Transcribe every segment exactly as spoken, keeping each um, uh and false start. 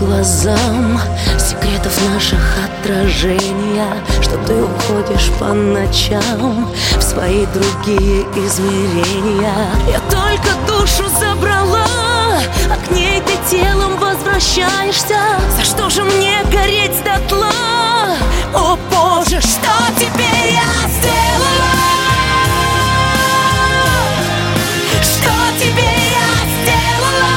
глазам секретов наших отражения, что ты уходишь по ночам в свои другие измерения. Я только душу забрала, а к ней ты телом возвращаешься. За что же мне гореть дотла? О Боже, что теперь я сделала? Что теперь я сделала?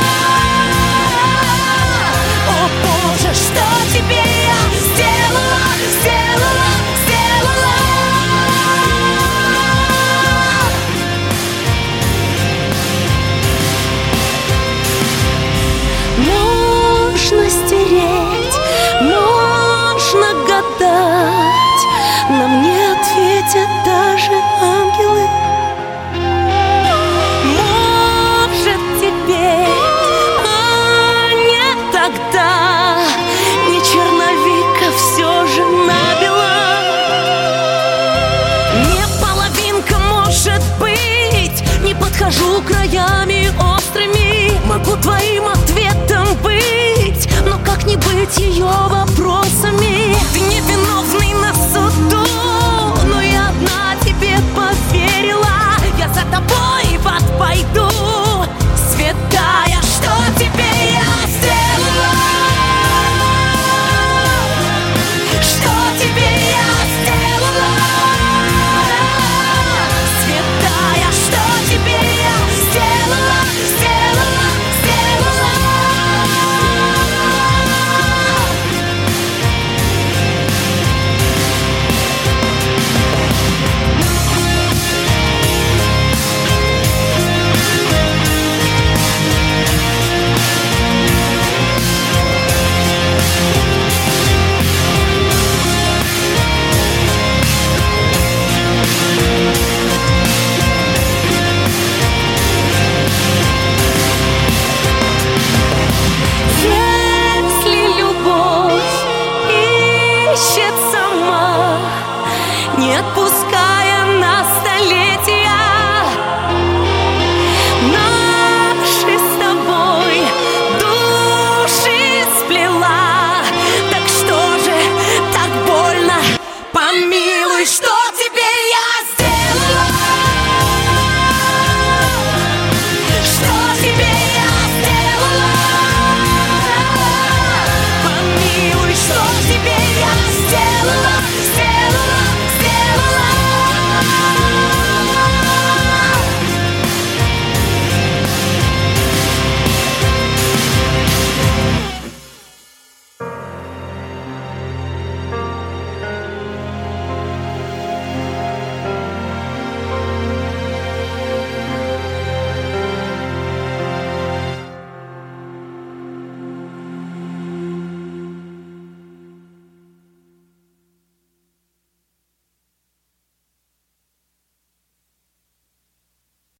О Боже, что теперь я сделала? Сделала, сделала. Можно стереть, можно гадать, нам не ответят даже ангелы. Может теперь, а не тогда, не черновика все же набила. Не половинка, может быть, не подхожу краями острыми. Могу твоим ответом быть, но как не быть ее вопрос?